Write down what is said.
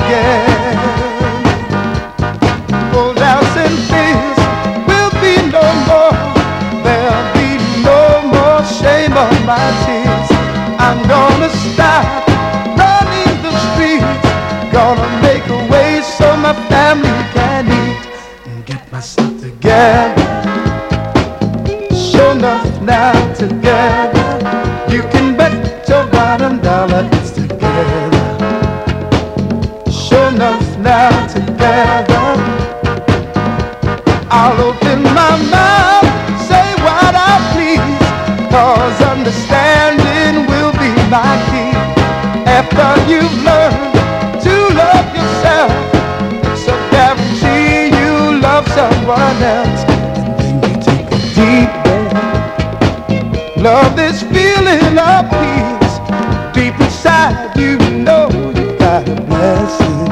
again. Oh, doubts and fears will be no more. There'll be no more shame on my tears. I'm gonna stop running the streets. Gonna make a way so my family can eat and get myself together. Sure enough now together. You can bet your bottom dollar it's together. Sure enough now together. I'll open my mouth, say what I please, 'cause understanding will be my key. After you've learned to love yourself, it's a guarantee you love someone else. And then you take a deep breath. Love this feeling of peace. Deep inside you know you got a blessing.